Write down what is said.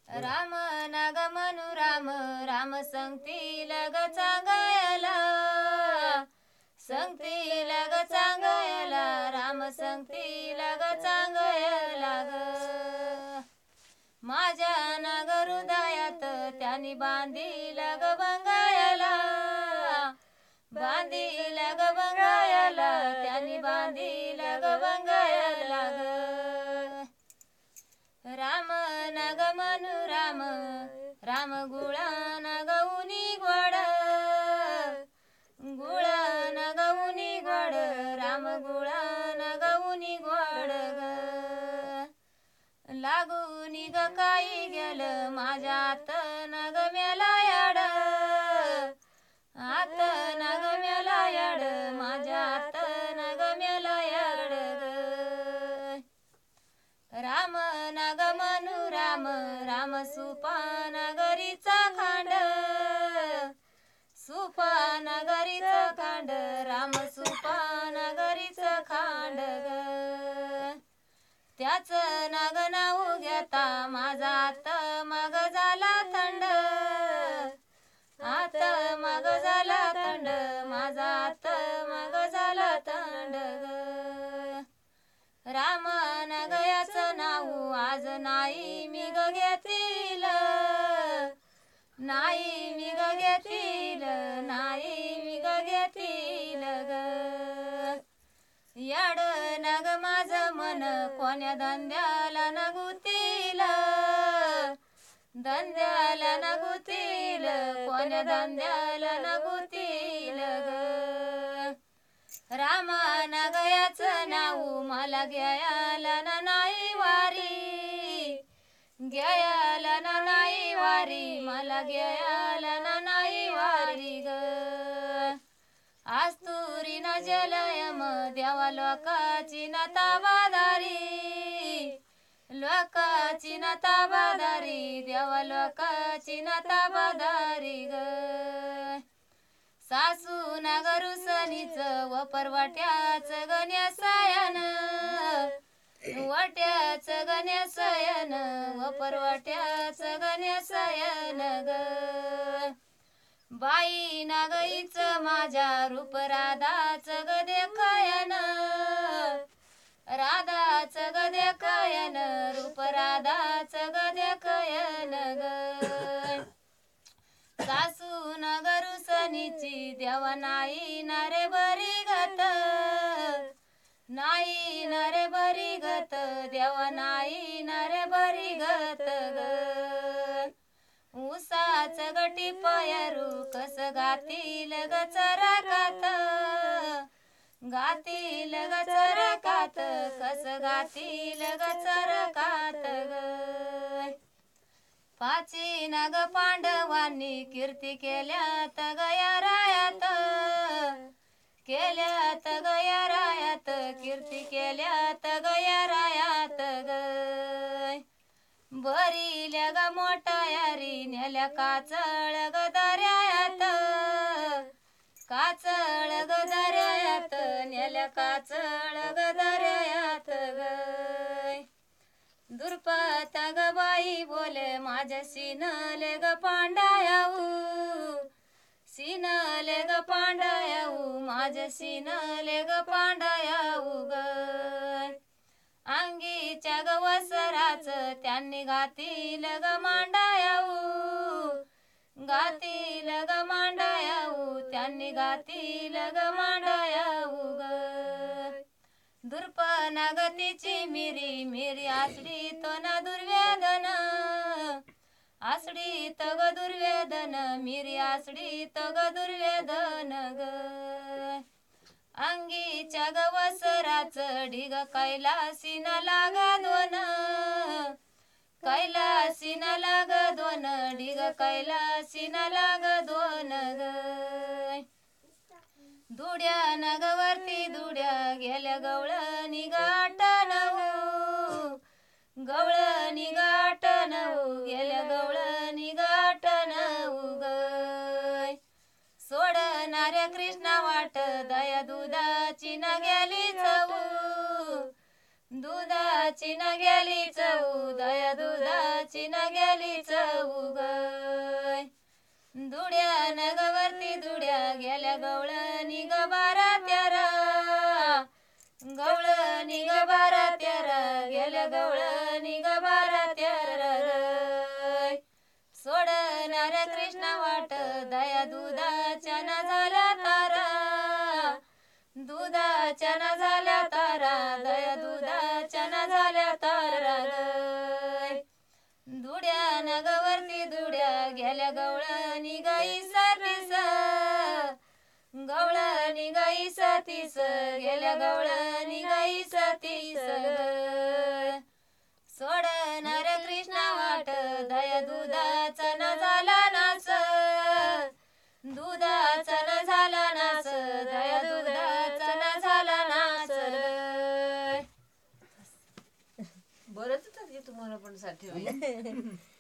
राम नाग मनु राम राम संगतील ग चांगयला संगतील ग चांगयला राम संगतील ग चांगयला ग माझ्या नाग हृदयात त्यांनी बांधील ग बंगायला बांधील ग बंगायला त्यांनी बांधील ग बंगायला ग राम नाग मनु राम राम गुळा नाग उनी गोड गुळा नाग उनी गोड राम गुळा नाग उनी गोड ग लागूनी ग काही गेल माझ्या आत नाग मेला याड आत नाग मेला याड माझ्या आत नाग मेला याड ग राम नाग मनु राम राम सुपा नगरीचा खांड सुपा नगरीचा खांड राम सुपा नगरीचा खांड ग त्याच नाग नाव घेता माझा आत मग झाला थंड आत मग झाला थंड माझा आत मग झाला थंड ग राम नगयाचं नाव आज नाही मी ग घेतील नाही मी ग घेतील नाही मी ग घेतील ग याड नग माझं मन कोण्या धंद्याला नगुतील धंद्याला नगुतील कोण्या धंद्याला नगुतील ग रामा नगयाचं नाव मला घ्यायला ना नाही वारी घ्यायला ना नाही वारी मला घ्यायला ना नाही वारी ग आस्तुरी न जलयम देवा लोकाची न ताबादारी लोकाची न ताबादारी देवा लोकाची न ताबादारी ग सासू नागरू सनीच व परवाट्याच गणेशयन वाट्याच गणेशयन व परवाट्याच गणेशयन ग बाई नागईच माझ्या रूप राधाच ग देखयन राधाच ग देखयन रूप राधाच ग देखयन ग सासू नगरू सनीची देवा नाही नरे बरी गत नाही नरे बरी गत देवा नाही नरे बरी गत ग उसाच गटी पयरू कस गातील ग चरकात गातील ग चरकात कस गातील ग चरकात ग पाची नाग पांडवांनी कीर्ती केल्यात गया रायात केल्यात गया रायात कीर्ती केल्यात गया रायात ग बरील्या ग मोठा यारी नेल्या काचळ ग दर्यात काचळ ग दर्यात नेल्या काचळ ग दर्यात ग दुर्पत ग बाई बोले माझ्या सीनले ग पांडायाऊ सीनले ग पांडायाऊ माझ्या सीनले ग पांडायाऊ ग अंगीच्या ग वसराच त्यांनी घातील ग मांडायाऊ घातील ग मांडायाऊ त्यांनी घातील ग मांडायाऊ ग दुर्पनागतीची मिरी मिरी आसडी तो ना दुर्वेदन आसडी तो ग दुर्वेदन मिरी आसडी तो ग दुर्वेदन ग अंगीच्या ग वसराच ढिग कैलासी न लाग दोन कैलासी न लाग दोन ढिग कैलासी न लाग दोन ग दुड्या नगवरती दुड्या गेल्या गवळ निगाट नऊ गवळ निगाट नऊ गेल्या गवळ निगाट नऊ ग सोडणाऱ्या कृष्णा वाट दया दुधाची न गेली चऊ दुधाची न गेली चऊ दया दुधाची दुधाची न गेली चव ग दुड्या नगवरती दुड्या गेल्या गवळण ग बारा तेरा गवळण ग बारा तेरा गेल्या गवळण ग बारा तेरा सोडणार कृष्ण वाट दया दुधाच्या न झाल्या तारा दुधाच्या न झाल्या तारा दया दुधाच्या न झाल्या तारा दुड्या नगवरती दुड्या गेल्या गवळणी गाई सातीस गवळणी गाई सातीस गेल्या गवळणी गाई सातीस सोडणार कृष्ण वाट दया दुधाचा न झाला नाच दुधाचा न झाला नाच दया दुधाचा न झाला नाच बरंच होतं की तुम्हाला पण साठी